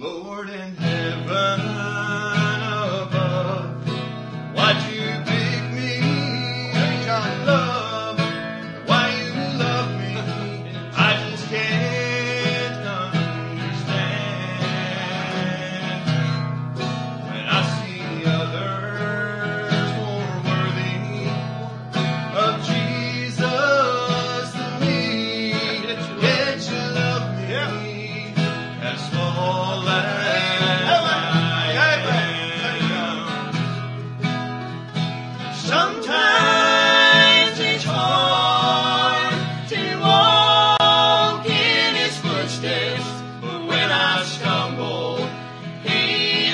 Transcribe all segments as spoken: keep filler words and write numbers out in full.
Lord in heaven above, why'd you pick me to love? Why you love me, I just can't understand. When I see others more worthy of Jesus than me, yet you love me as small as I am. Sometimes it's hard to walk in His footsteps, but when I stumble, He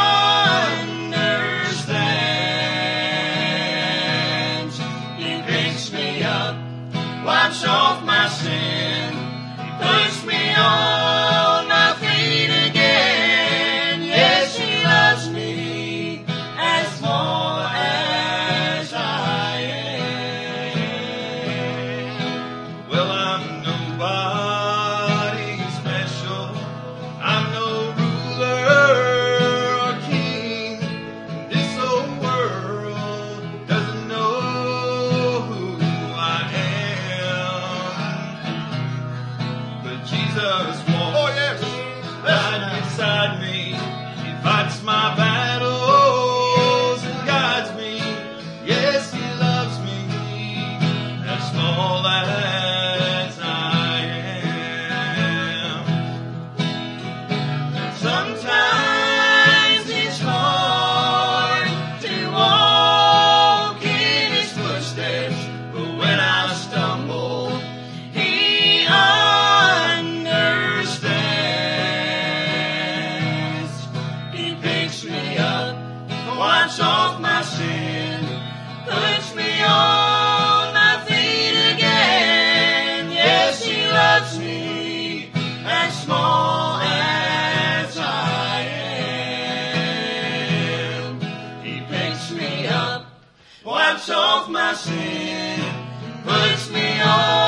understands. He picks me up, wipes off my sin, puts me on my feet again. Yes, He loves me as small as I am. Well, I'm nobody special. I'm no ruler or king. This old world doesn't know who I am. But Jesus walks Oh, yes. right beside me. He fights my battles and guides me. Yes, He loves me as small as I am. Sometimes it's hard to walk in His footsteps, but when I stumble, He understands. He picks me up, wipes off my sin, puts me on my feet again. Yes, He loves me as small as I am. He picks me up, wipes off my sin, puts me on